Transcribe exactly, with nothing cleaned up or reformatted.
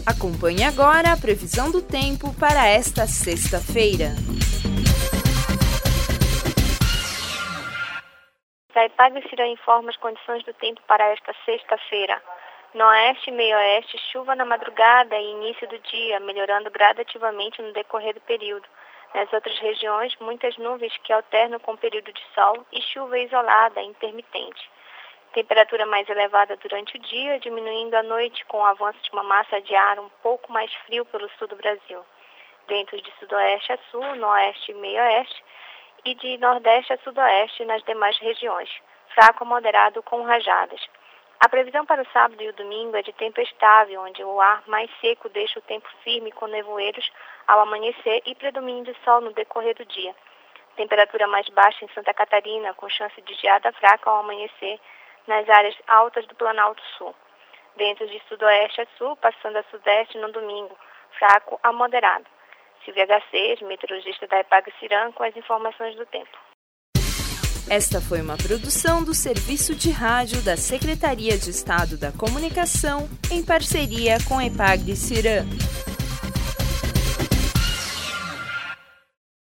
Acompanhe agora a previsão do tempo para esta sexta-feira. A Epagre-Cirã informa as condições do tempo para esta sexta-feira. No oeste e meio-oeste, chuva na madrugada e início do dia, melhorando gradativamente no decorrer do período. Nas outras regiões, muitas nuvens que alternam com período de sol e chuva isolada intermitente. Temperatura mais elevada durante o dia, diminuindo à noite com o avanço de uma massa de ar um pouco mais frio pelo sul do Brasil. Ventos de sudoeste a sul, no oeste e meio-oeste, e de nordeste a sudoeste nas demais regiões, fraco a moderado com rajadas. A previsão para o sábado e o domingo é de tempo estável, onde o ar mais seco deixa o tempo firme com nevoeiros ao amanhecer e predomínio de sol no decorrer do dia. Temperatura mais baixa em Santa Catarina, com chance de geada fraca ao amanhecer nas áreas altas do Planalto Sul. Ventos de sudoeste a sul, passando a sudeste no domingo, fraco a moderado. Silvia Garcês, meteorologista da Epagre-Cirã, com as informações do tempo. Esta foi uma produção do Serviço de Rádio da Secretaria de Estado da Comunicação, em parceria com a Epagre-Cirã.